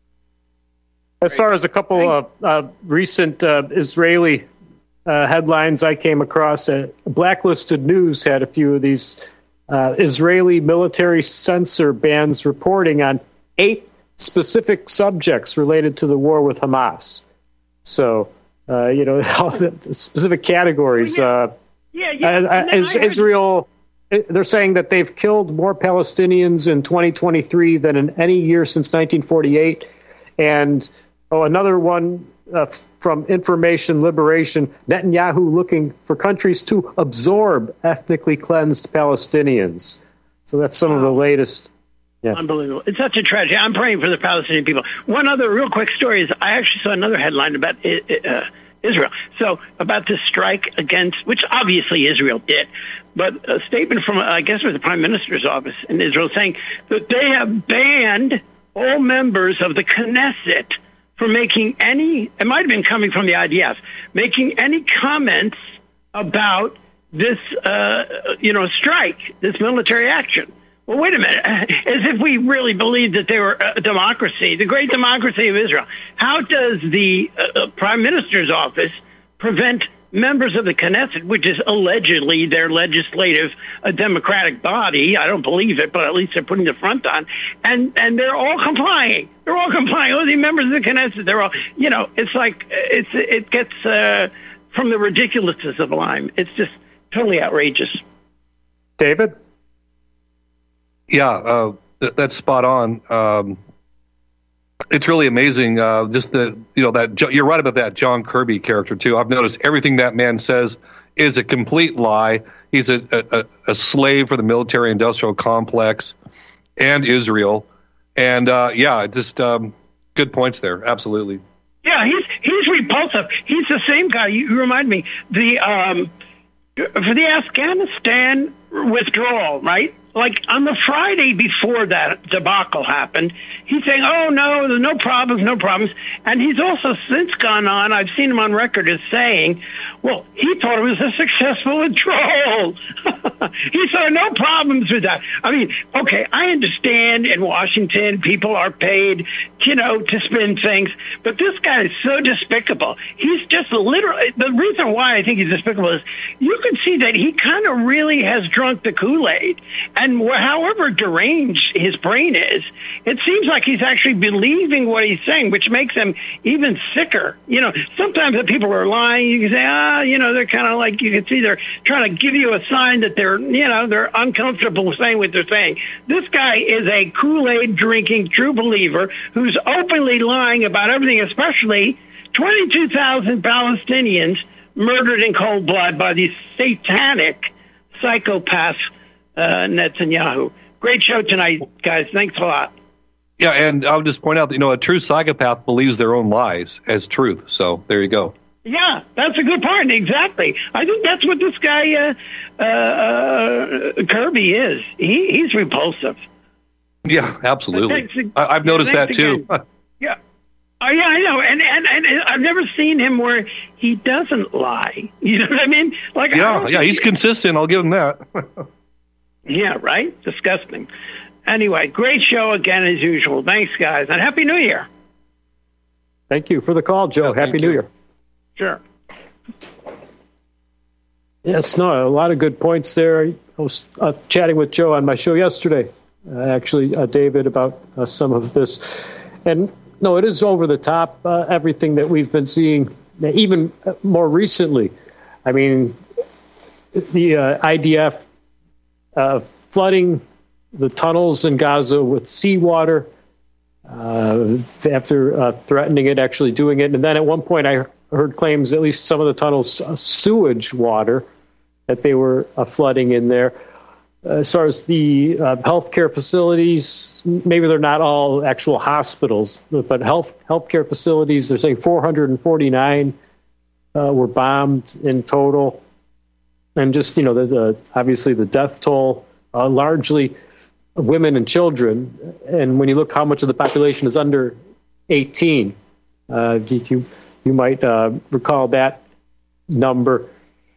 As far as a couple of uh, recent uh, Israeli uh, headlines I came across, uh, Blacklisted News had a few of these uh, Israeli military censor bans reporting on eight specific subjects related to the war with Hamas. So, uh, you know, specific categories. Uh, yeah, yeah. Uh, is, Israel... They're saying that they've killed more Palestinians in twenty twenty-three than in any year since nineteen forty-eight. And oh, another one uh, from Information Liberation, Netanyahu looking for countries to absorb ethnically cleansed Palestinians. So that's some wow. of the latest. Yeah. Unbelievable. It's such a tragedy. I'm praying for the Palestinian people. One other real quick story is I actually saw another headline about uh, Israel. So about this strike against, which obviously Israel did, but a statement from, I guess it was the Prime Minister's office in Israel saying that they have banned all members of the Knesset from making any, it might have been coming from the I D F, making any comments about this, uh, you know, strike, this military action. Well, wait a minute. As if we really believed that they were a democracy, the great democracy of Israel. How does the uh, Prime Minister's office prevent members of the Knesset, which is allegedly their legislative uh, democratic body? I don't believe it, but at least they're putting the front on. And and they're all complying. They're all complying. Oh, the members of the Knesset, they're all, you know, it's like, it's it gets uh, from the ridiculousness of Lyme. It's just totally outrageous. David? Yeah, uh, th- that's spot on. Um, it's really amazing. Uh, just the, you know, that you're right about that John Kirby character too. I've noticed everything that man says is a complete lie. He's a, a, a slave for the military-industrial complex and Israel. And uh, yeah, just um, good points there. Absolutely. Yeah, he's he's repulsive. He's the same guy. You remind me the um, for the Afghanistan withdrawal, right? Like on the Friday before that debacle happened, he's saying, oh, no, there's no problems, no problems. And he's also since gone on, I've seen him on record as saying, well, he thought it was a successful withdrawal. He saw no problems with that. I mean, okay, I understand in Washington people are paid, you know, to spin things, but this guy is so despicable. He's just literally, the reason why I think he's despicable is you can see that he kind of really has drunk the Kool-Aid. And however deranged his brain is, it seems like he's actually believing what he's saying, which makes him even sicker. You know, sometimes if people are lying, you can say, ah, you know, they're kind of like, you can see they're trying to give you a sign that they're, you know, they're uncomfortable saying what they're saying. This guy is a Kool-Aid drinking true believer who's openly lying about everything, especially twenty-two thousand Palestinians murdered in cold blood by these satanic psychopaths. Uh, Netanyahu. Great show tonight, guys. Thanks a lot. Yeah, and I'll just point out that, you know, a true psychopath believes their own lies as truth. So there you go. Yeah, that's a good point. Exactly. I think that's what this guy uh, uh, uh, Kirby is. He, he's repulsive. Yeah, absolutely. Thanks, I, I've noticed that too. Yeah. Oh, yeah, I know. And, and and I've never seen him where he doesn't lie. You know what I mean? Like, yeah, yeah, he's consistent. I'll give him that. Yeah, right? Disgusting. Anyway, great show again as usual. Thanks, guys, and Happy New Year. Thank you for the call, Joe. Yeah, Happy New you. Year. Sure. Yes, no, a lot of good points there. I was uh, chatting with Joe on my show yesterday, uh, actually, uh, David, about uh, some of this. And, no, it is over the top, uh, everything that we've been seeing, even more recently. I mean, the uh, I D F Uh, flooding the tunnels in Gaza with seawater uh, after uh, threatening it, actually doing it. And then at one point I heard claims at least some of the tunnels uh, sewage water that they were uh, flooding in there. Uh, as far as the uh, healthcare facilities, maybe they're not all actual hospitals, but health healthcare facilities, they're saying four hundred forty-nine uh, were bombed in total. And just, you know, the, the obviously the death toll, uh, largely women and children. And when you look how much of the population is under eighteen, uh, you you might uh, recall that number.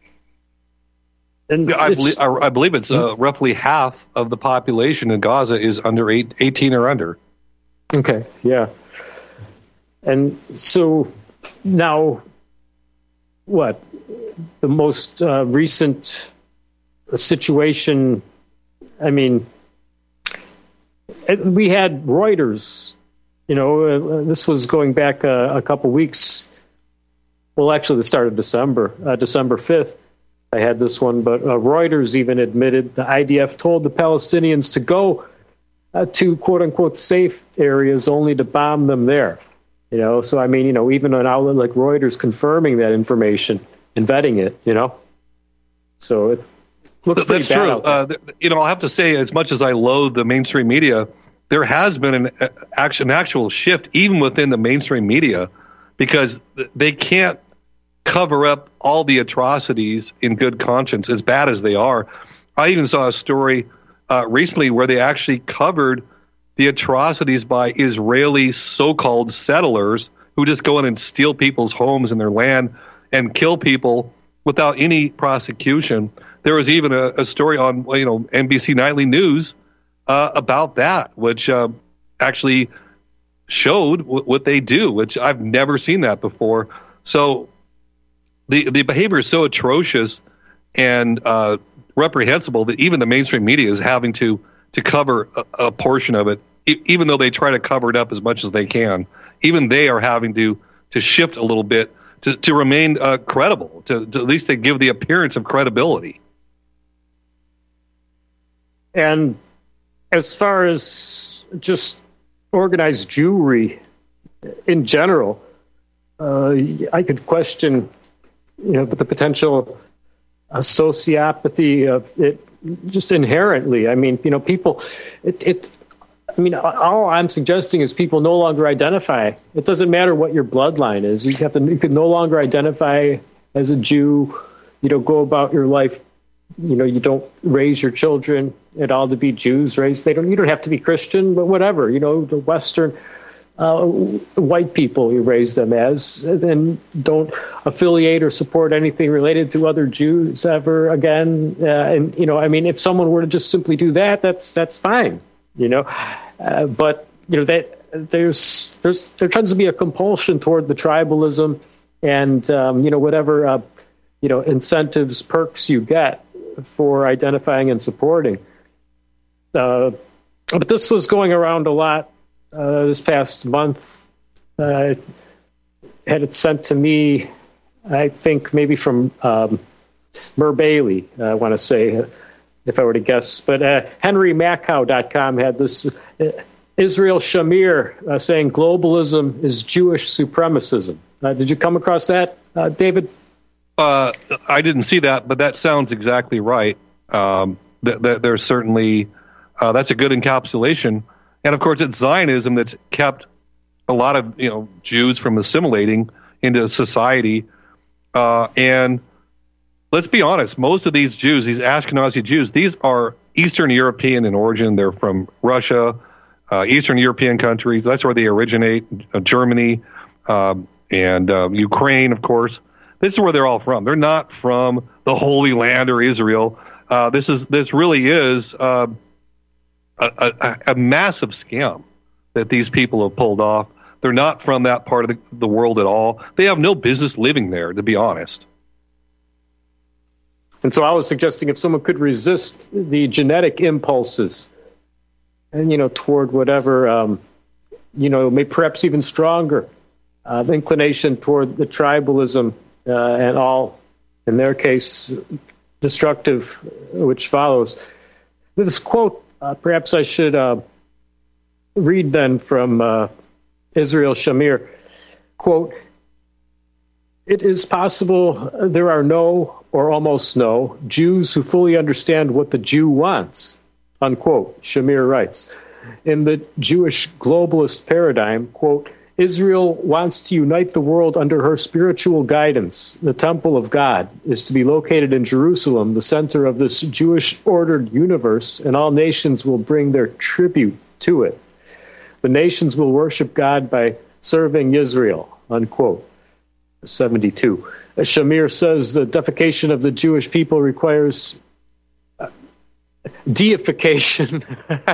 And I believe, I believe it's uh, roughly half of the population in Gaza is under eight, eighteen or under. Okay, yeah. And so now, what? The most uh, recent situation, I mean, we had Reuters, you know, uh, this was going back uh, a couple weeks. Well, actually, the start of December, uh, December fifth, I had this one, but uh, Reuters even admitted the I D F told the Palestinians to go uh, to quote-unquote safe areas only to bomb them there. You know, so, I mean, you know, even an outlet like Reuters confirming that information and vetting it, you know. So it looks pretty That's bad true. out there. Uh, th- you know, I'll have to say, as much as I loathe the mainstream media, there has been an, uh, action, an actual shift even within the mainstream media, because th- they can't cover up all the atrocities in good conscience, as bad as they are. I even saw a story uh, recently where they actually covered the atrocities by Israeli so-called settlers who just go in and steal people's homes and their land and kill people without any prosecution. There was even a, a story on, you know, N B C Nightly News uh, about that, which uh, actually showed w- what they do, which I've never seen that before. So the the behavior is so atrocious and uh, reprehensible that even the mainstream media is having to to cover a, a portion of it, e- even though they try to cover it up as much as they can. Even they are having to to shift a little bit to, to remain uh, credible, to, to at least to give the appearance of credibility. And as far as just organized Jewry in general, uh, I could question, you know, the potential uh, sociopathy of it just inherently. I mean, you know, people, it, it, I mean, all I'm suggesting is people no longer identify. It doesn't matter what your bloodline is. You have to, you can no longer identify as a Jew. You don't go about your life. You know, you don't raise your children at all to be Jews. Raised, they don't. You don't have to be Christian, but whatever. You know, the Western uh, white people you raise them as, and don't affiliate or support anything related to other Jews ever again. Uh, and you know, I mean, if someone were to just simply do that, that's that's fine. You know, uh, but you know that there's there's there tends to be a compulsion toward the tribalism, and um, you know whatever uh, you know incentives, perks you get for identifying and supporting. Uh, but this was going around a lot uh, this past month. Uh, had it sent to me, I think maybe from um, Mur Bailey, I want to say, if I were to guess. But uh, Henry Makow dot com had this uh, Israel Shamir uh, saying globalism is Jewish supremacism. Uh, did you come across that, uh, David? Uh, I didn't see that, but that sounds exactly right. Um, th- th- there's certainly, uh, that's a good encapsulation. And of course, it's Zionism that's kept a lot of, you know, Jews from assimilating into society. Uh, and let's be honest, most of these Jews, these Ashkenazi Jews, these are Eastern European in origin. They're from Russia, uh, Eastern European countries. That's where they originate, uh, Germany, um, and uh, Ukraine, of course. This is where they're all from. They're not from the Holy Land or Israel. Uh, this is this really is uh, a, a, a massive scam that these people have pulled off. They're not from that part of the, the world at all. They have no business living there, to be honest. And so I was suggesting if someone could resist the genetic impulses and, you know, toward whatever, um, you know, maybe perhaps even stronger uh, inclination toward the tribalism uh, and all, in their case, destructive, which follows. This quote, uh, perhaps I should uh, read then from uh, Israel Shamir, quote, "It is possible there are no or almost no Jews who fully understand what the Jew wants," unquote, Shamir writes. In the Jewish globalist paradigm, quote, "Israel wants to unite the world under her spiritual guidance. The temple of God is to be located in Jerusalem, the center of this Jewish ordered universe, and all nations will bring their tribute to it. The nations will worship God by serving Israel," unquote. seventy-two. As Shamir says, the deification of the Jewish people requires uh, deification.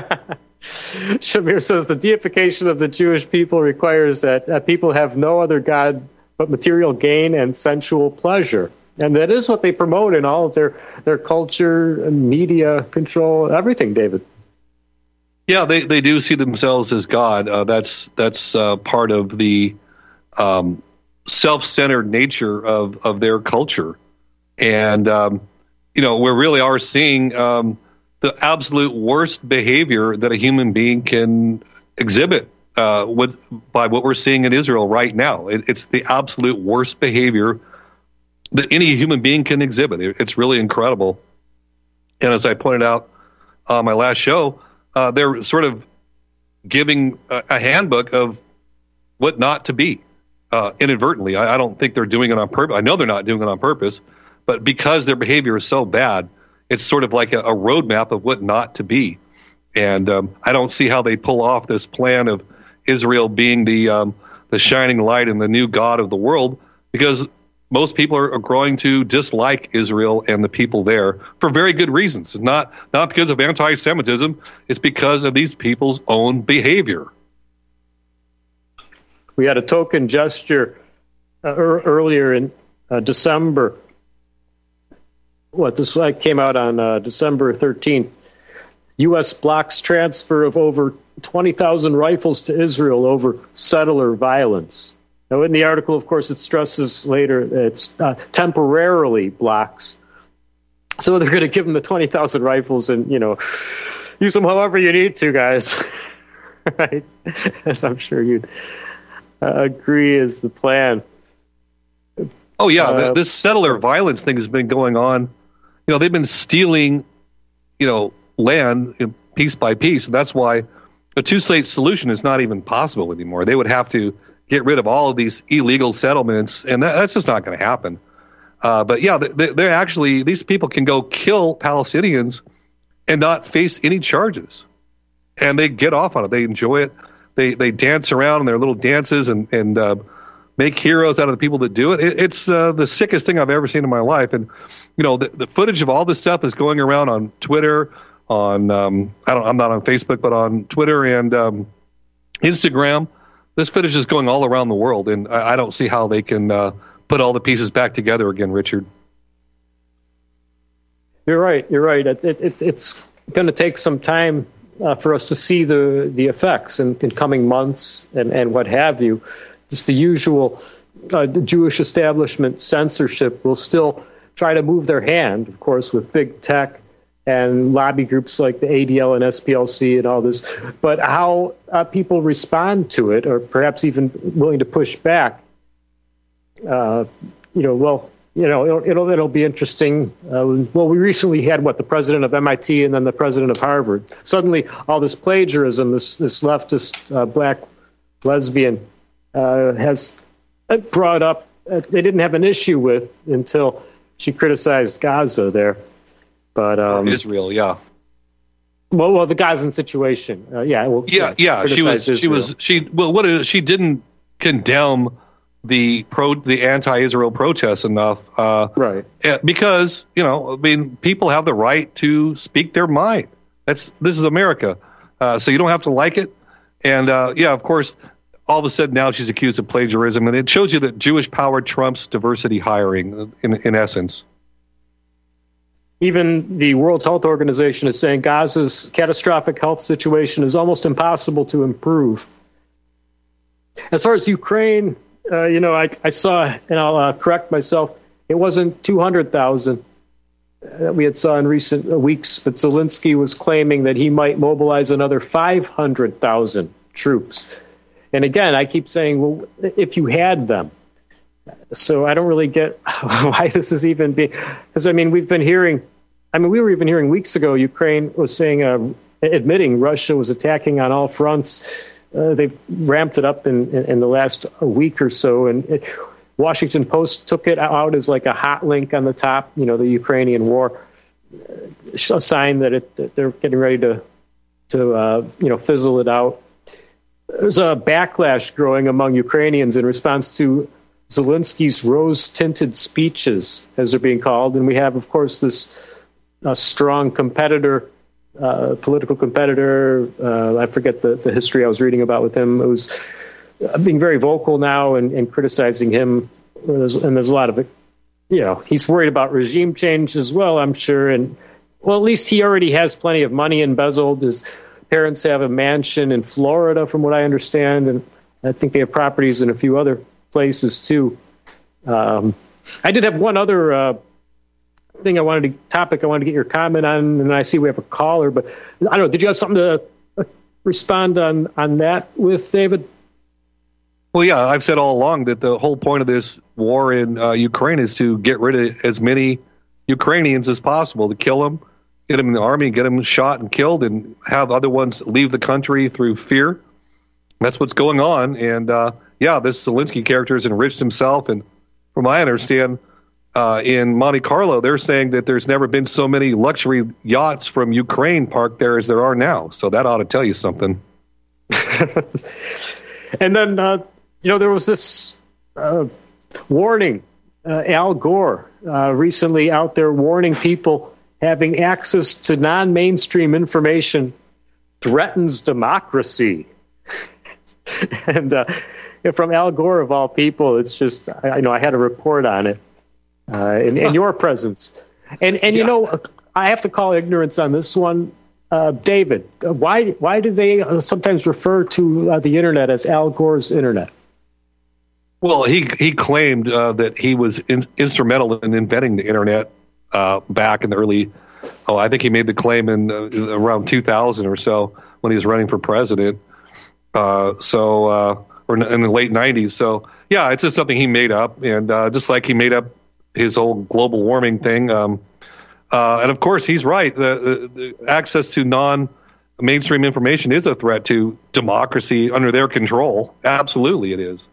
Shamir says the deification of the Jewish people requires that uh, people have no other God but material gain and sensual pleasure. And that is what they promote in all of their, their culture and media control, everything, David. Yeah, they, they do see themselves as God. Uh, that's that's uh, part of the um, self-centered nature of, of their culture. And, um, you know, we really are seeing um, the absolute worst behavior that a human being can exhibit uh, with, by what we're seeing in Israel right now. It, it's the absolute worst behavior that any human being can exhibit. It, it's really incredible. And as I pointed out on my last show, uh, they're sort of giving a, a handbook of what not to be. Uh, inadvertently. I, I don't think they're doing it on purpose. I know they're not doing it on purpose, but because their behavior is so bad, it's sort of like a, a roadmap of what not to be. And um, I don't see how they pull off this plan of Israel being the um, the shining light and the new God of the world, because most people are, are growing to dislike Israel and the people there for very good reasons. It's not, not because of anti-Semitism. It's because of these people's own behavior. We had a token gesture uh, er, earlier in uh, December. What, this like, came out on uh, December thirteenth. U S blocks transfer of over twenty thousand rifles to Israel over settler violence. Now, in the article, of course, it stresses later that it's uh, temporarily blocks. So they're going to give them the twenty thousand rifles and, you know, use them however you need to, guys. Right? As I'm sure you'd uh, agree is the plan. Oh, yeah. Uh, this settler violence thing has been going on. You know, they've been stealing, you know, land you know, piece by piece. And that's why a two-state solution is not even possible anymore. They would have to get rid of all of these illegal settlements, and that, that's just not going to happen. Uh, but yeah, they, they're actually, these people can go kill Palestinians and not face any charges. And they get off on it. They enjoy it. They they dance around in their little dances and, and uh, make heroes out of the people that do it. it it's uh, the sickest thing I've ever seen in my life. And, you know, the, the footage of all this stuff is going around on Twitter, on, um, I don't, I'm not on Facebook, but on Twitter and um, Instagram. This footage is going all around the world, and I, I don't see how they can uh, put all the pieces back together again, Richard. You're right. You're right. It, it, it's going to take some time uh, for us to see the, the effects in, in coming months and, and what have you. Just the usual uh, the Jewish establishment censorship will still try to move their hand, of course, with big tech and lobby groups like the A D L and S P L C and all this. But how uh, people respond to it, or perhaps even willing to push back, uh, you know, well, you know, it'll it'll, it'll be interesting. Uh, well, we recently had, what, the president of M I T and then the president of Harvard. Suddenly, all this plagiarism, this, this leftist uh, black lesbian uh, has brought up, uh, they didn't have an issue with until she criticized Gaza there. But um, Israel, yeah. Well, well, the Gazan situation, uh, yeah, well, yeah, yeah. She was, Israel. she was, she. Well, what is, she didn't condemn the pro, the anti-Israel protests enough, uh, right? Because you know, I mean, people have the right to speak their mind. That's this is America, uh, so you don't have to like it. And uh, yeah, of course, all of a sudden now she's accused of plagiarism, and it shows you that Jewish power trumps diversity hiring, in in essence. Even the World Health Organization is saying Gaza's catastrophic health situation is almost impossible to improve. As far as Ukraine, uh, you know, I, I saw, and I'll uh, correct myself, it wasn't two hundred thousand that we had saw in recent weeks, but Zelensky was claiming that he might mobilize another five hundred thousand troops. And again, I keep saying, well, if you had them. So I don't really get why this is even being, because I mean, we've been hearing, I mean, we were even hearing weeks ago, Ukraine was saying, uh, admitting Russia was attacking on all fronts. Uh, they've ramped it up in, in, in the last week or so. And it, Washington Post took it out as like a hot link on the top, you know, the Ukrainian war, a sign that, it, that they're getting ready to, to uh, you know, fizzle it out. There's a backlash growing among Ukrainians in response to Zelensky's rose-tinted speeches, as they're being called. And we have, of course, this uh, strong competitor, uh, political competitor. Uh, I forget the, the history I was reading about with him. It was uh, being very vocal now and, and criticizing him. There's, and there's a lot of it. You know, he's worried about regime change as well, I'm sure. And, well, at least he already has plenty of money embezzled. His parents have a mansion in Florida, from what I understand. And I think they have properties in a few other places too. Um, I did have one other uh, thing I wanted to topic I wanted to get your comment on, and I see we have a caller, but I don't know. Did you have something to uh, respond on on that with, David? Well, yeah, I've said all along that the whole point of this war in uh, Ukraine is to get rid of as many Ukrainians as possible, to kill them, get them in the army, get them shot and killed, and have other ones leave the country through fear. That's what's going on, and uh, yeah, this Zelensky character has enriched himself, and from what I understand, uh, in Monte Carlo, they're saying that there's never been so many luxury yachts from Ukraine parked there as there are now. So that ought to tell you something. And then, uh, you know, there was this uh, warning uh, Al Gore uh, recently out there warning people having access to non-mainstream information threatens democracy. and uh, from Al Gore, of all people, it's just, I, I know I had a report on it uh, in, in your presence. And, and yeah. you know, I have to call ignorance on this one. Uh, David, why why do they sometimes refer to uh, the internet as Al Gore's internet? Well, he he claimed uh, that he was in, instrumental in inventing the internet uh, back in the early. Oh, I think he made the claim in uh, around two thousand or so when he was running for president. Uh, so, uh, or in the late nineties. So, yeah, it's just something he made up, and uh, just like he made up his whole global warming thing. Um, Uh, and of course, he's right. The, the, the access to non-mainstream information is a threat to democracy under their control. Absolutely, it is.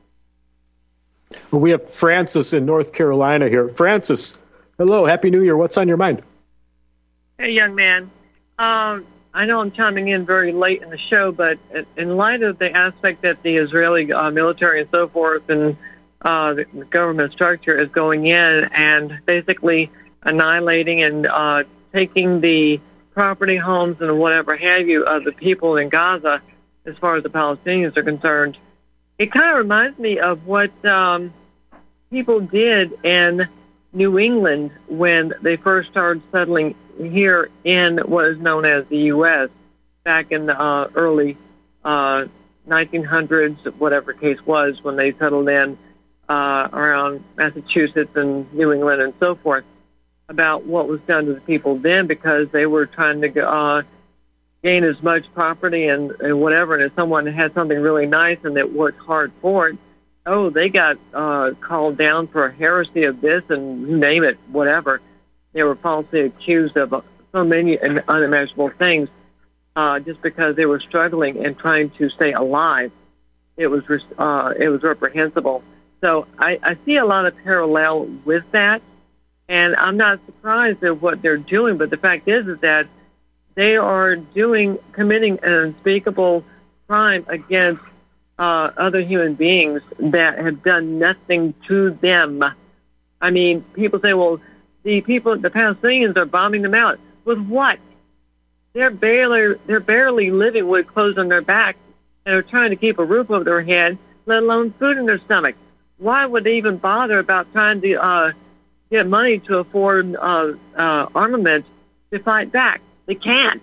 Well, we have Francis in North Carolina here. Francis, hello, Happy New Year. What's on your mind? Hey, young man. Um, I know I'm chiming in very late in the show, but in light of the aspect that the Israeli uh, military and so forth and uh, the government structure is going in and basically annihilating and uh, taking the property, homes, and whatever have you of the people in Gaza, as far as the Palestinians are concerned, it kind of reminds me of what um, people did in New England when they first started settling here in what is known as the U S back in the uh, early uh, nineteen hundreds, whatever the case was, when they settled in uh, around Massachusetts and New England and so forth, about what was done to the people then, because they were trying to uh, gain as much property and, and whatever. And if someone had something really nice and that worked hard for it, oh, they got uh, called down for heresy of this and you name it, whatever. They were falsely accused of so many unimaginable things uh, just because they were struggling and trying to stay alive. It was uh, it was reprehensible. So I, I see a lot of parallel with that. And I'm not surprised at what they're doing, but the fact is, is that they are doing, committing an unspeakable crime against uh, other human beings that have done nothing to them. I mean, people say, well, the people, the Palestinians are bombing them out. With what? They're barely, they're barely living with clothes on their back and are trying to keep a roof over their head, let alone food in their stomach. Why would they even bother about trying to uh, get money to afford uh, uh, armament to fight back? They can't.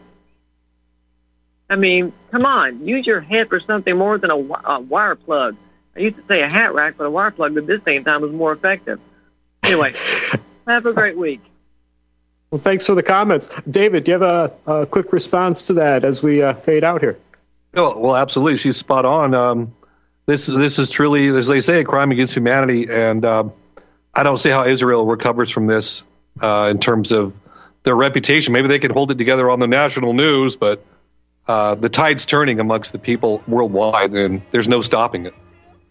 I mean, come on, use your head for something more than a, a wire plug. I used to say a hat rack, but a wire plug at this same time was more effective. Anyway, have a great week. Well, thanks for the comments. David, do you have a, a quick response to that as we uh, fade out here? Oh, well, absolutely. She's spot on. Um, this this is truly, as they say, a crime against humanity, and uh, I don't see how Israel recovers from this uh, in terms of their reputation. Maybe they can hold it together on the national news, but uh, the tide's turning amongst the people worldwide, and there's no stopping it.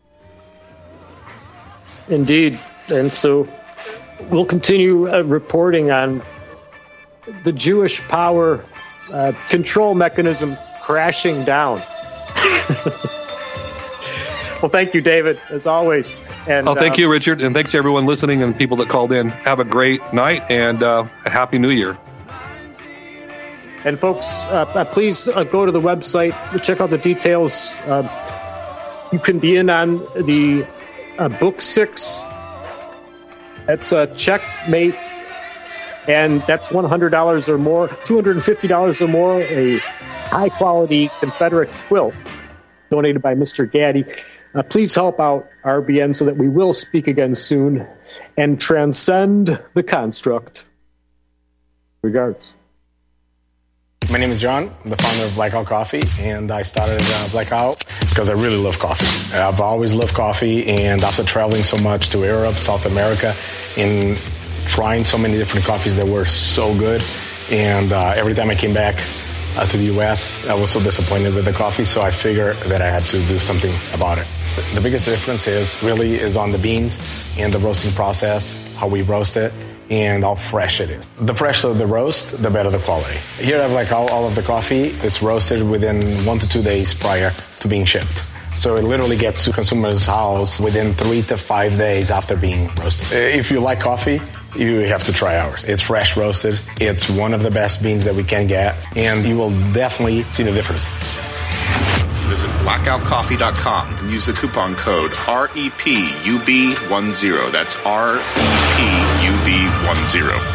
Indeed. And so we'll continue uh, reporting on the Jewish power uh, control mechanism crashing down. Well, thank you, David, as always. And, oh, thank uh, you, Richard, and thanks to everyone listening and people that called in. Have a great night and uh, a happy New Year. And folks, uh, please uh, go to the website, check out the details. Uh, you can be in on the uh, book six. That's a checkmate, and that's one hundred dollars or more, two hundred fifty dollars or more, a high-quality Confederate quilt donated by Mister Gaddy. Uh, please help out R B N so that we will speak again soon and transcend the construct. Regards. My name is John. I'm the founder of Blackout Coffee, and I started uh, Blackout because I really love coffee. I've always loved coffee, and after traveling so much to Europe, South America, and trying so many different coffees that were so good, and uh, every time I came back uh, to the U S, I was so disappointed with the coffee, so I figured that I had to do something about it. The biggest difference is really is on the beans and the roasting process, how we roast it, and how fresh it is. The fresher the roast, the better the quality. Here I have like all, all of the coffee. It's roasted within one to two days prior to being shipped. So it literally gets to consumers' house within three to five days after being roasted. If you like coffee, you have to try ours. It's fresh roasted. It's one of the best beans that we can get, and you will definitely see the difference. Visit blackout coffee dot com and use the coupon code R E P U B ten. That's R E P U B ten.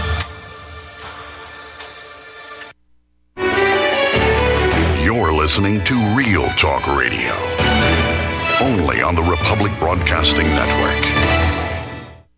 You're listening to Real Talk Radio, only on the Republic Broadcasting Network.